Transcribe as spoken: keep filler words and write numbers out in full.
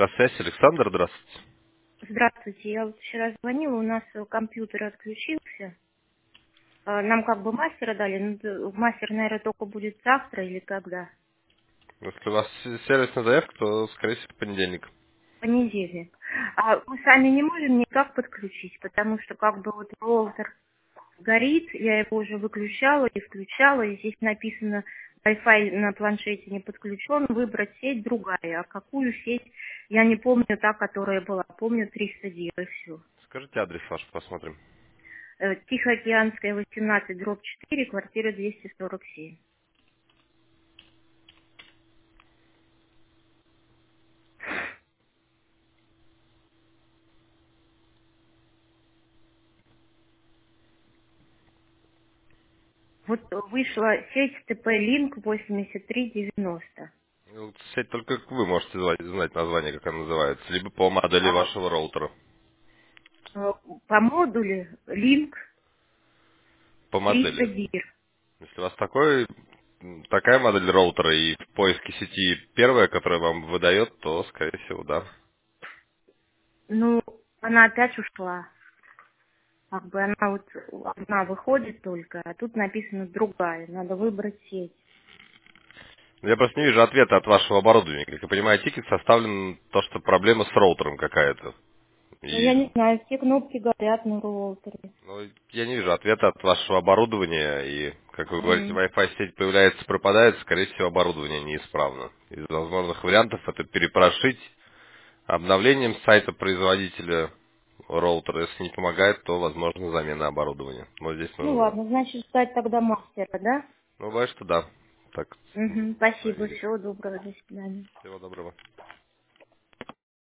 Электросвязь, Александр, здравствуйте. Здравствуйте, я вот вчера звонила, у нас э, компьютер отключился. А, Нам как бы мастера дали, но д- мастер, наверное, только будет завтра или когда? Если у вас сервисная заявка, то, скорее всего, в понедельник. Понедельник. А мы сами не можем никак подключить, потому что как бы вот роутер горит, я его уже выключала и включала, и здесь написано Wi-Fi на планшете не подключен, выбрать сеть другая. А какую сеть, я не помню та, которая была, помню триста девять, и все. Скажите адрес ваш, посмотрим. Э, Тихоокеанская, восемнадцать, дробь четыре, квартира двести сорок семь. Вот вышла сеть ТП-Линк восемьдесят три девяносто. Ну, Сеть только вы можете звать- знать название, как она называется, либо по модели А вашего роутера. э, по модулю Линк По триста модели. дир. Если у вас такой, м, такая модель роутера и в поиске сети первая, которая вам выдает, то, скорее всего, да. Ну, она опять ушла. Как бы она вот одна выходит только, а тут написано другая. Надо выбрать сеть. Но Я просто не вижу ответа от вашего оборудования. Как я понимаю, тикет составлен то, что проблема с роутером какая-то. Ну, я И не знаю, все кнопки горят на роутере. Ну, я не вижу ответа от вашего оборудования, и, как вы говорите, М. Wi-Fi сеть появляется, пропадает, скорее всего, оборудование неисправно. Из возможных вариантов это перепрошить обновлением сайта производителя роутера. Если не помогает, то, возможно, замена оборудования. Но здесь Ну нужно... ладно, значит, ждать тогда мастера, да? Ну, бывает, что да. Так, Угу, спасибо, проверить. всего доброго, до свидания. Всего доброго.